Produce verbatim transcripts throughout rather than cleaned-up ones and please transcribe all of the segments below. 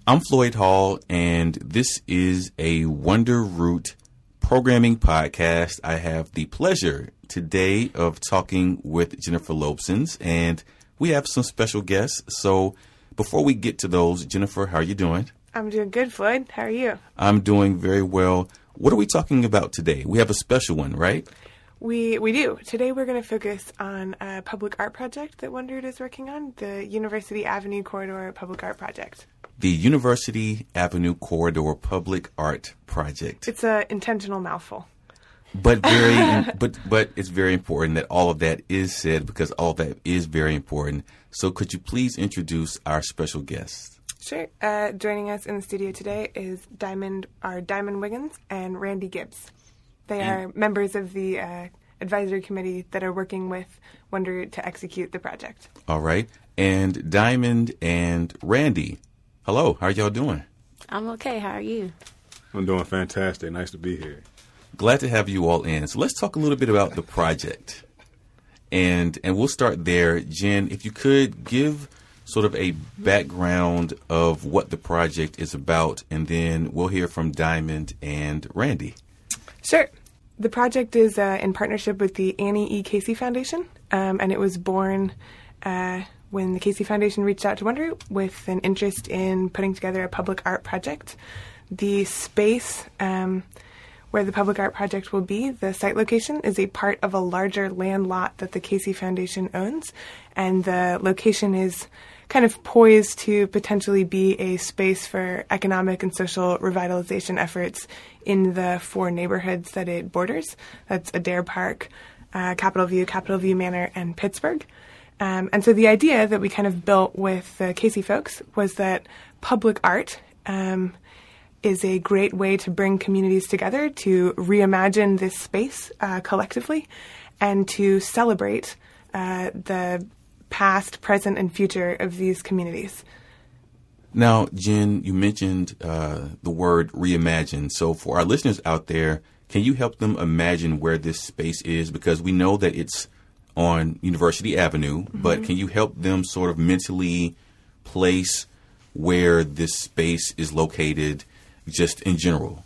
I'm Floyd Hall, and this is a Wonder Root programming podcast. I have the pleasure today of talking with Jennifer Lobsons, and we have some special guests. So before we get to those, Jennifer, how are you doing? I'm doing good, Floyd. How are you? I'm doing very well. What are we talking about today? We have a special one, right? We we do. Today we're going to focus on a public art project that Wonder Root is working on, the University Avenue Corridor Public Art Project. The University Avenue Corridor Public Art Project. It's an intentional mouthful. But very, but but it's very important that all of that is said, because all of that is very important. So could you please introduce our special guests? Sure. Uh, joining us in the studio today is Diamond, our Diamond Wiggins and Randy Gibbs. They and, are members of the uh, advisory committee that are working with Wonder Root to execute the project. All right. And Diamond and Randy, hello. How are y'all doing? I'm okay. How are you? I'm doing fantastic. Nice to be here. Glad to have you all in. So let's talk a little bit about the project. And and we'll start there. Jen, if you could give sort of a background of what the project is about, and then we'll hear from Diamond and Randy. Sure. The project is uh, in partnership with the Annie E. Casey Foundation, um, and it was born uh, when the Casey Foundation reached out to Wonder Root with an interest in putting together a public art project. The space um, where the public art project will be, the site location, is a part of a larger land lot that the Casey Foundation owns, and the location is kind of poised to potentially be a space for economic and social revitalization efforts in the four neighborhoods that it borders. That's Adair Park, uh, Capitol View, Capitol View Manor, and Pittsburgh. Um, and so the idea that we kind of built with the Casey folks was that public art um, is a great way to bring communities together to reimagine this space uh, collectively and to celebrate uh, the past, present, and future of these communities. Now, Jen, you mentioned uh, the word reimagine. So for our listeners out there, can you help them imagine where this space is? Because we know that it's on University Avenue, mm-hmm. but can you help them sort of mentally place where this space is located just in general?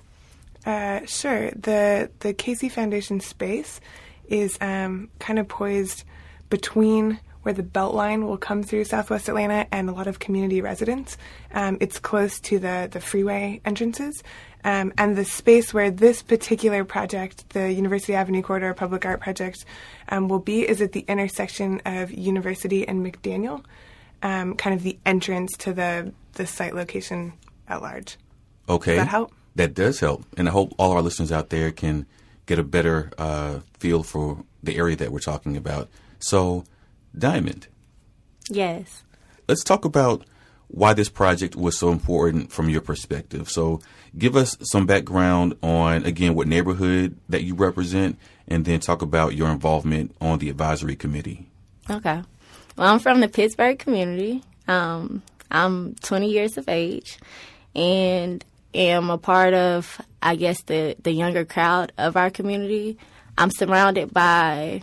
Uh, sure. The the Casey Foundation space is um, kind of poised between where the Beltline will come through Southwest Atlanta and a lot of community residents. Um, it's close to the, the freeway entrances. Um, and the space where this particular project, the University Avenue Corridor Public Art Project, um, will be is at the intersection of University and McDaniel, um, kind of the entrance to the, the site location at large. Okay. Does that help? That does help. And I hope all our listeners out there can get a better uh, feel for the area that we're talking about. So, Diamond. Yes. Let's talk about why this project was so important from your perspective. So give us some background on, again, what neighborhood that you represent, and then talk about your involvement on the advisory committee. Okay. Well, I'm from the Pittsburgh community. Um, I'm twenty years of age and am a part of, I guess, the, the younger crowd of our community. I'm surrounded by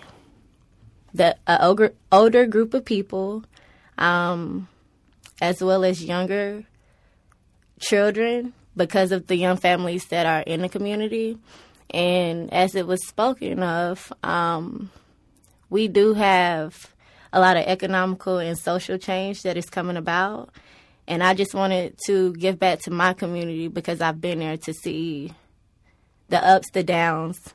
the uh, older, older group of people, um, as well as younger children, because of the young families that are in the community. And as it was spoken of, um, we do have a lot of economical and social change that is coming about. And I just wanted to give back to my community because I've been there to see the ups, the downs,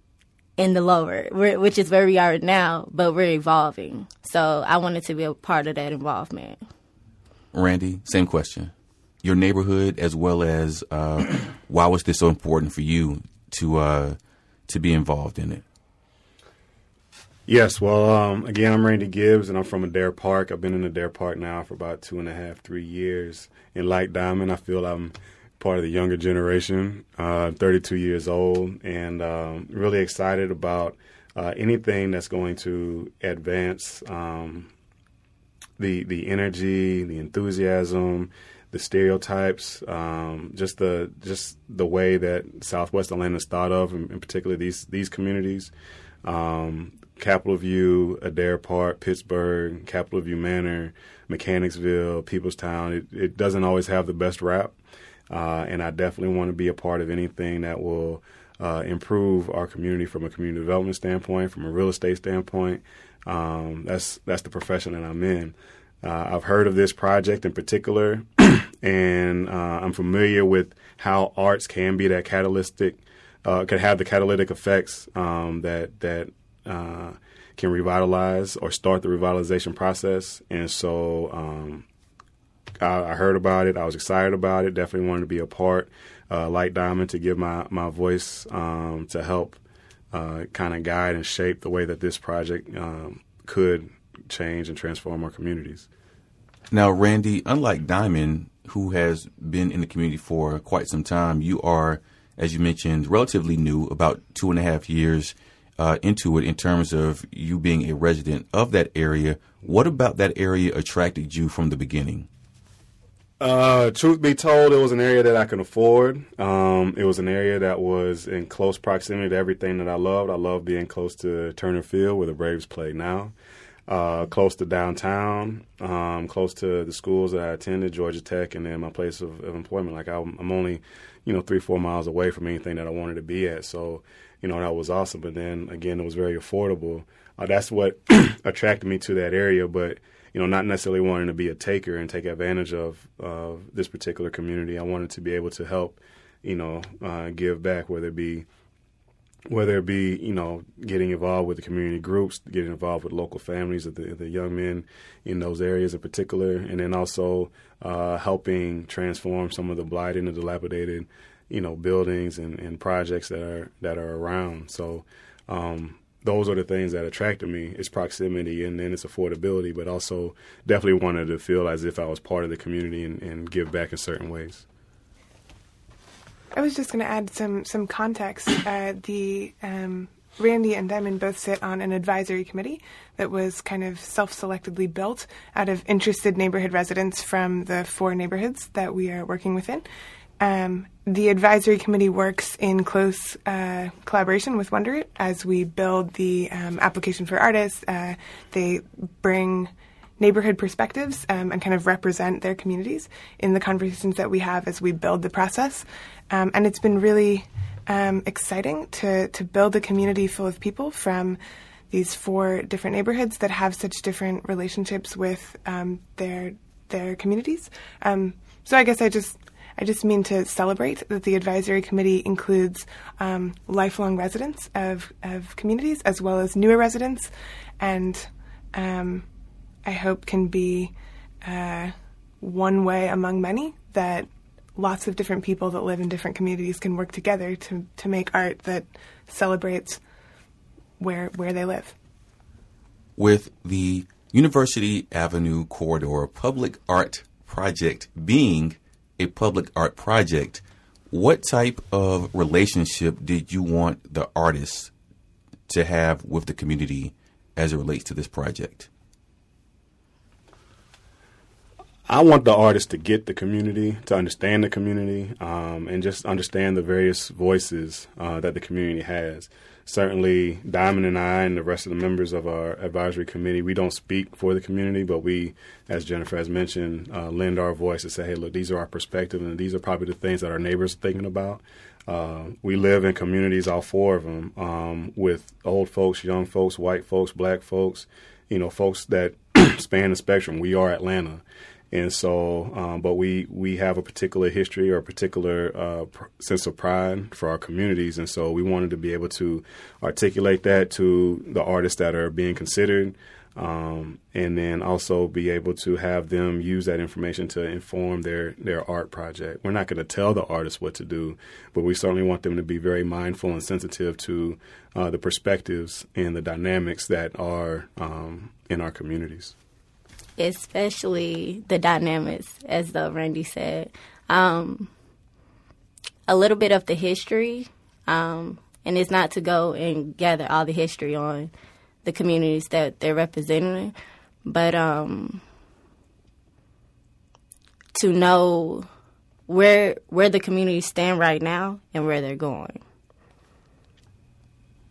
in the lower, which is where we are now, but we're evolving. So I wanted to be a part of that involvement. Randy, same question. Your neighborhood, as well as uh, why was this so important for you to uh, to be involved in it? Yes, well, um, again, I'm Randy Gibbs, and I'm from Adair Park. I've been in Adair Park now for about two and a half, three years. And like Diamond, I feel I'm part of the younger generation, uh, thirty-two years old, and um, really excited about uh, anything that's going to advance um, the the energy, the enthusiasm, the stereotypes, um, just the just the way that Southwest Atlanta is thought of, and, and particularly these these communities. Um, Capitol View, Adair Park, Pittsburgh, Capitol View Manor, Mechanicsville, Peoplestown. It, it doesn't always have the best rap, uh, and I definitely want to be a part of anything that will uh, improve our community from a community development standpoint, from a real estate standpoint. Um, that's that's the profession that I'm in. Uh, I've heard of this project in particular, and uh, I'm familiar with how arts can be that catalytic, uh, can have the catalytic effects um, that that uh, can revitalize or start the revitalization process. And so um, I, I heard about it. I was excited about it. Definitely wanted to be a part, uh, like Diamond, to give my my voice um, to help uh, kind of guide and shape the way that this project um, could change and transform our communities. Now, Randy, unlike Diamond, who has been in the community for quite some time, you are, as you mentioned, relatively new, about two and a half years uh, into it in terms of you being a resident of that area. What about that area attracted you from the beginning? Uh, truth be told, it was an area that I could afford. Um, it was an area that was in close proximity to everything that I loved. I love being close to Turner Field, where the Braves play now. Uh, close to downtown, um, close to the schools that I attended, Georgia Tech, and then my place of, of employment. Like I'm, I'm only, you know, three, four miles away from anything that I wanted to be at. So, you know, that was awesome. But then again, it was very affordable. Uh, that's what attracted me to that area. But, you know, not necessarily wanting to be a taker and take advantage of uh, this particular community. I wanted to be able to help, you know, uh, give back, whether it be whether it be, you know, getting involved with the community groups, getting involved with local families of the, the young men in those areas in particular, and then also uh, helping transform some of the blighted and dilapidated, you know, buildings and, and projects that are that are around. So um, those are the things that attracted me. It's proximity and then it's affordability, but also definitely wanted to feel as if I was part of the community and, and give back in certain ways. I was just going to add some some context. Uh, the um, Randy and Diamond both sit on an advisory committee that was kind of self-selectedly built out of interested neighborhood residents from the four neighborhoods that we are working within. Um, the advisory committee works in close uh, collaboration with Wonderoot as we build the um, application for artists. Uh, they bring neighborhood perspectives um, and kind of represent their communities in the conversations that we have as we build the process. Um, and it's been really um, exciting to, to build a community full of people from these four different neighborhoods that have such different relationships with um, their their communities. Um, so I guess I just I just mean to celebrate that the advisory committee includes um, lifelong residents of, of communities as well as newer residents, and um, I hope can be uh, one way among many that lots of different people that live in different communities can work together to, to make art that celebrates where where they live. With the University Avenue Corridor Public Art Project being a public art project, what type of relationship did you want the artists to have with the community as it relates to this project? I want the artists to get the community, to understand the community, um, and just understand the various voices uh, that the community has. Certainly, Diamond and I and the rest of the members of our advisory committee, we don't speak for the community, but we, as Jennifer has mentioned, uh, lend our voice to say, hey, look, these are our perspective, and these are probably the things that our neighbors are thinking about. Uh, we live in communities, all four of them, um, with old folks, young folks, white folks, black folks, you know, folks that span the spectrum. We are Atlanta. And so, um, but we, we have a particular history or a particular uh, pr- sense of pride for our communities. And so we wanted to be able to articulate that to the artists that are being considered, um, and then also be able to have them use that information to inform their, their art project. We're not going to tell the artists what to do, but we certainly want them to be very mindful and sensitive to uh, the perspectives and the dynamics that are um, in our communities. Especially the dynamics, as though Randy said. Um, a little bit of the history, um, and it's not to go and gather all the history on the communities that they're representing, but um, to know where where the communities stand right now and where they're going.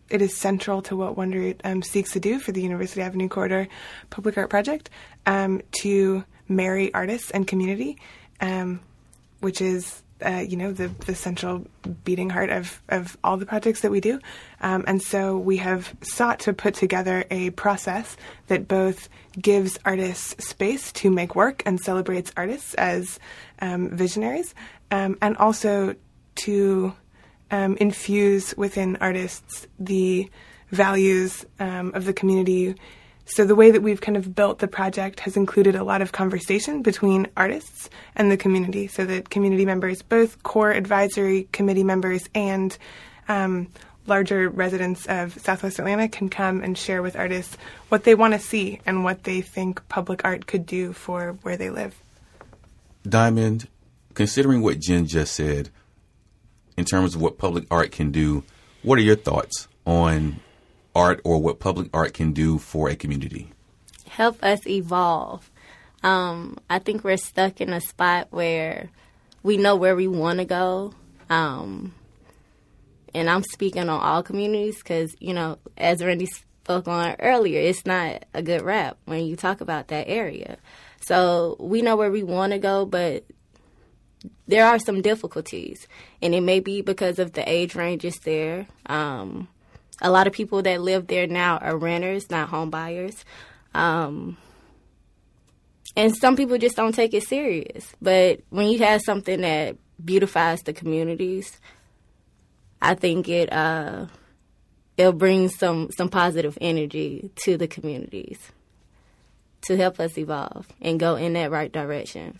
it is central to what Wonderroot um, seeks to do for the University Avenue Corridor Public Art Project, um, to marry artists and community, um, which is Uh, you know, the, the central beating heart of, of all the projects that we do. Um, and so we have sought to put together a process that both gives artists space to make work and celebrates artists as um, visionaries, um, and also to um, infuse within artists the values um, of the community. So the way that we've kind of built the project has included a lot of conversation between artists and the community, so that community members, both core advisory committee members and um, larger residents of Southwest Atlanta, can come and share with artists what they want to see and what they think public art could do for where they live. Diamond, considering what Jen just said, in terms of what public art can do, what are your thoughts on art, or what public art can do for a community? Help us evolve. Um, I think we're stuck in a spot where we know where we want to go. Um, and I'm speaking on all communities because, you know, as Randy spoke on earlier, it's not a good rap when you talk about that area. So we know where we want to go, but there are some difficulties. And it may be because of the age ranges there. Um A lot of people that live there now are renters, not home buyers. Um, and some people just don't take it serious. But when you have something that beautifies the communities, I think it uh, it'll bring some, some positive energy to the communities to help us evolve and go in that right direction.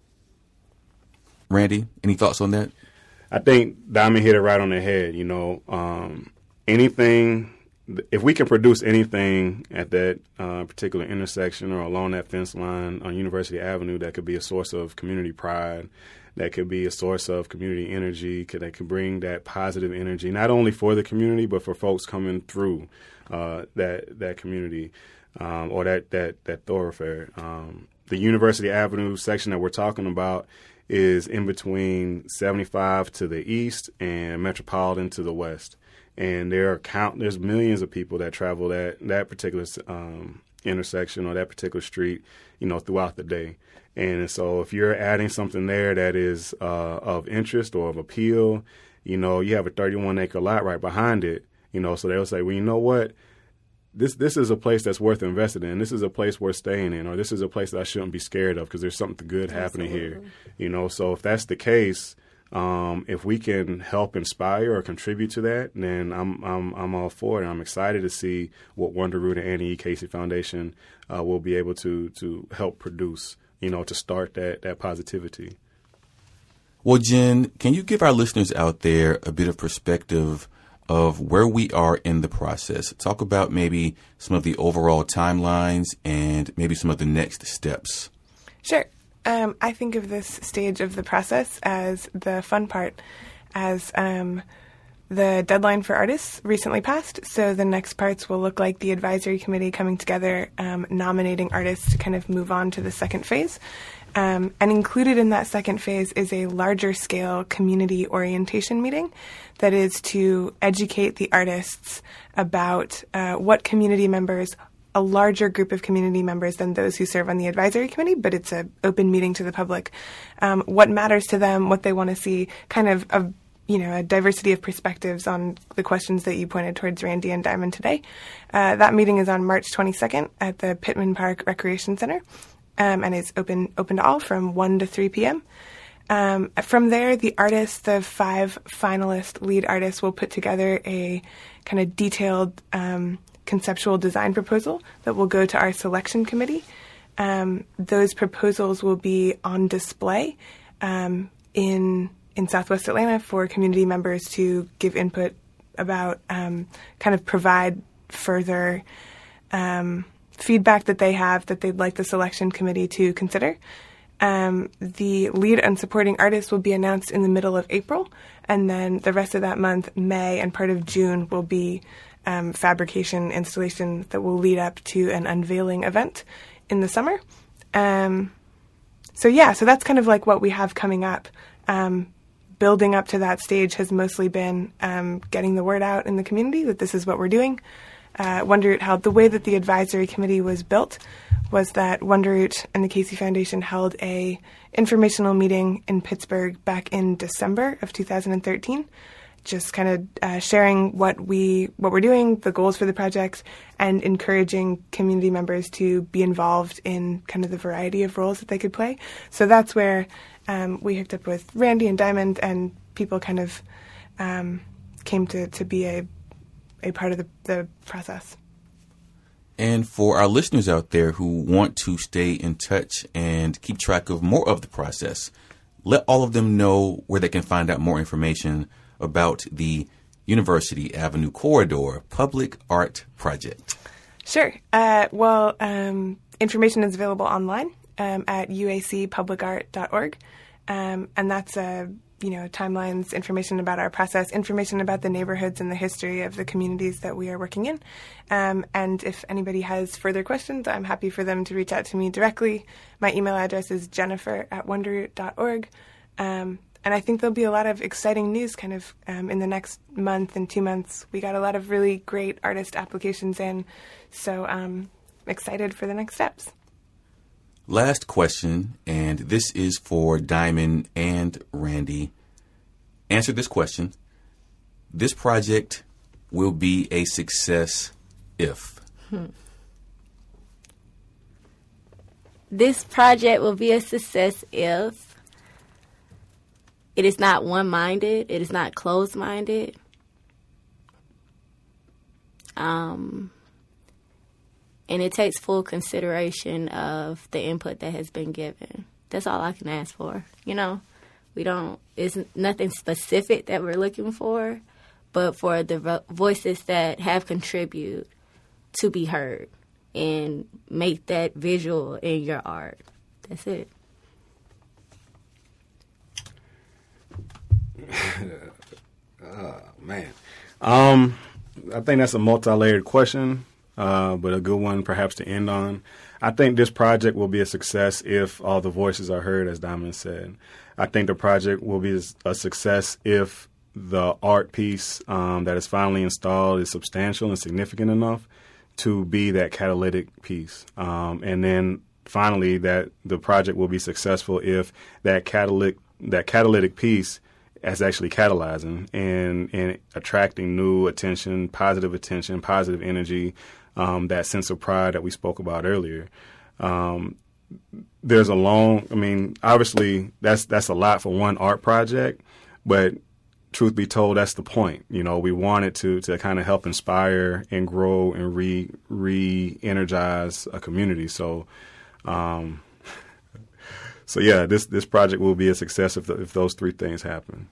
Randy, any thoughts on that? I think Diamond hit it right on the head, you know. Um, Anything, if we can produce anything at that uh, particular intersection or along that fence line on University Avenue that could be a source of community pride, that could be a source of community energy, could, that could bring that positive energy, not only for the community, but for folks coming through uh, that that community um, or that, that, that thoroughfare. Um, the University Avenue section that we're talking about is in between seventy-five to the east and Metropolitan to the west. And there are count. There's millions of people that travel that that particular um, intersection or that particular street, you know, throughout the day. And so, if you're adding something there that is uh, of interest or of appeal, you know, you have a thirty-one acre lot right behind it. You know, so they'll say, well, you know what, this this is a place that's worth investing in. This is a place worth staying in, or this is a place that I shouldn't be scared of because there's something good happening Absolutely. here. You know, so if that's the case. Um, if we can help inspire or contribute to that, then I'm I'm I'm all for it. I'm excited to see what Wonderroot and Annie E. Casey Foundation uh, will be able to to help produce, you know, to start that that positivity. Well, Jen, can you give our listeners out there a bit of perspective of where we are in the process? Talk about maybe some of the overall timelines and maybe some of the next steps. Sure. Um, I think of this stage of the process as the fun part, as um, the deadline for artists recently passed. So the next parts will look like the advisory committee coming together, um, nominating artists to kind of move on to the second phase. Um, and included in that second phase is a larger scale community orientation meeting that is to educate the artists about uh, what community members a larger group of community members than those who serve on the advisory committee, but it's an open meeting to the public. Um, what matters to them, what they want to see, kind of a, you know, a diversity of perspectives on the questions that you pointed towards, Randy and Diamond, today. Uh, that meeting is on March twenty-second at the Pittman Park Recreation Center, um, and it's open open to all from one to three p.m. Um, from there, the artists, the five finalist lead artists, will put together a kind of detailed um, conceptual design proposal that will go to our selection committee. Um, those proposals will be on display um, in in Southwest Atlanta for community members to give input about, um, kind of provide further um, feedback that they have that they'd like the selection committee to consider. Um, the lead and supporting artists will be announced in the middle of April, and then the rest of that month, May and part of June, will be um, fabrication installation that will lead up to an unveiling event in the summer. Um, so yeah, so that's kind of like what we have coming up. Um, building up to that stage has mostly been um, getting the word out in the community that this is what we're doing. Uh, Wonderroot held, the way that the advisory committee was built was that Wonderroot and the Casey Foundation held a informational meeting in Pittsburgh back in December of two thousand thirteen, just kind of uh, sharing what we what we're doing, the goals for the project, and encouraging community members to be involved in kind of the variety of roles that they could play. So that's where um, we hooked up with Randy and Diamond, and people kind of um, came to, to be a a part of the, the process. And for our listeners out there who want to stay in touch and keep track of more of the process, let all of them know where they can find out more information about the University Avenue Corridor Public Art Project. Sure. Uh, well, um, information is available online um, at u a c public art dot org, um, and that's uh, you know timelines, information about our process, information about the neighborhoods and the history of the communities that we are working in. Um, and if anybody has further questions, I'm happy for them to reach out to me directly. My email address is jennifer at wonderroot dot org. Um, And I think there'll be a lot of exciting news kind of um, in the next month and two months. We got a lot of really great artist applications in, so I'm excited for the next steps. Last question, and this is for Diamond and Randy. Answer this question. This project will be a success if... Hmm. This project will be a success if... it is not one-minded. It is not closed-minded. Um, and it takes full consideration of the input that has been given. That's all I can ask for. You know, we don't, it's nothing specific that we're looking for, but for the vo- voices that have contributed to be heard and make that visual in your art. That's it. Oh, man. Um, I think that's a multi-layered question, uh, but a good one perhaps to end on. I think this project will be a success if all the voices are heard, as Diamond said. I think the project will be a success if the art piece um, that is finally installed is substantial and significant enough to be that catalytic piece. Um, and then finally, that the project will be successful if that catalytic that catalytic piece as actually catalyzing and, and attracting new attention, positive attention, positive energy, um, that sense of pride that we spoke about earlier. Um, there's a long, I mean, obviously that's that's a lot for one art project, but truth be told, that's the point. You know, we wanted to to kind of help inspire and grow and re re-energize a community. So, um, so yeah, this this project will be a success if the, if those three things happen.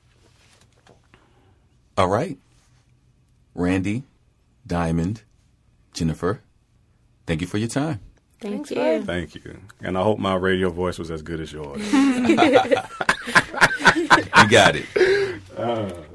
All right. Randy, Diamond, Jennifer, thank you for your time. Thank Thanks, you. Lloyd. Thank you. And I hope my radio voice was as good as yours. You got it. Uh.